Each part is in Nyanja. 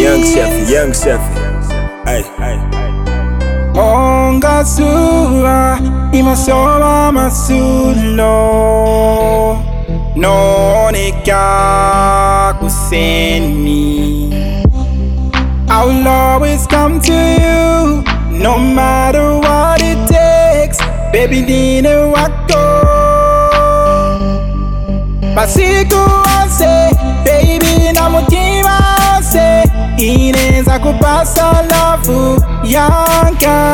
Young chef. Hey. Ongasura imasoma masulo nonika kuseni. I'll always come to you no matter what it takes. Baby nine wako masiku ose, baby na mutima ose ineza kupasa love yanka.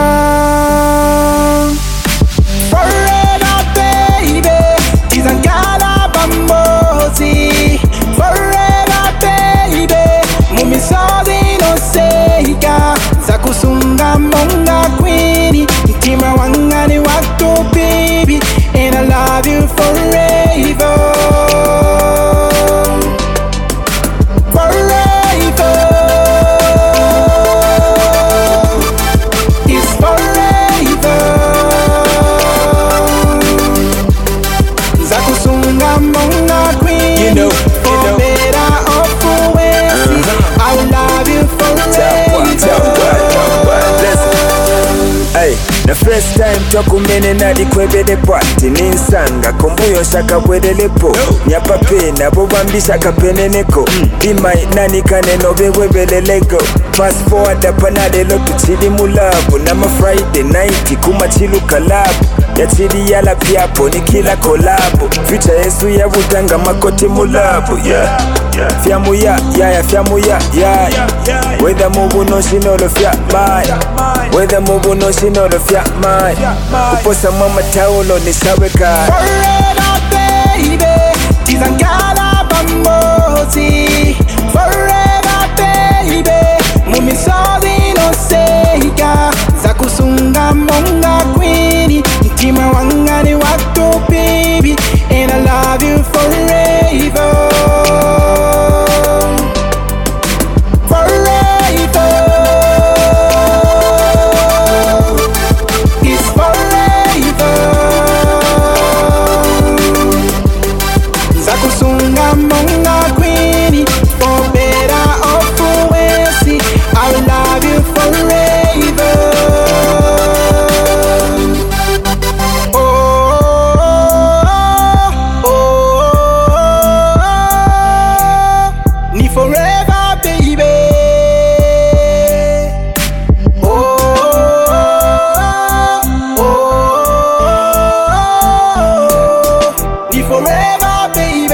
Forever baby izangala bambozi. Forever baby mumisozi no seika zakusunga monga queenie. Mtima wangani wako baby and I love you forever. The first time tokumene nali kwebele pwati ninsanga kombuyo shaka bwelelepo nyapape nabo bambisha kapeneneko bimai nani kaneno bewebelelego fast forward apanalelo tuchili mulabu nama Friday night kumachilu kalabu yachili yala piapo ni kila kolabo future yesu ya vutanga makoti mulabu fyamu ya fyamu ya whether mubu no shinolo fya mai whether mubu no shinolo fya mai kuposa mama taulo ni saweka. Forever baby tizangala bambozi. Forever baby mumisozi no seika zakusunga monga queenie. Mtima wangani wako baby and I love you forever. Forever baby, ni forever baby.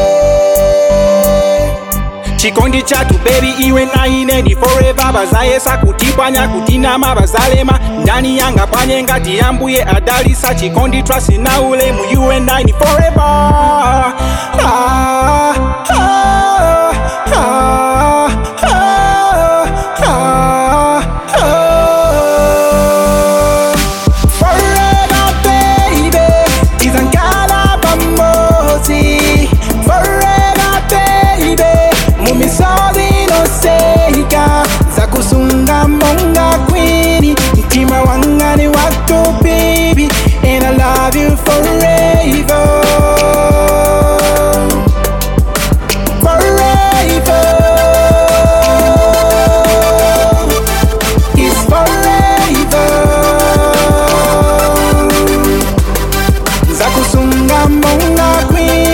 Chikondi chatu baby iwe na ine ni forever. Bazayesa kutipanya kutinama bazalema ndani yanga panye ngati yambuye adalisa. Chikondi trust na ule mu you and I ni forever. Zakusunga monga queenie. Mtima wangani wako baby and I love you forever. Forever is forever. Zakusunga monga queenie.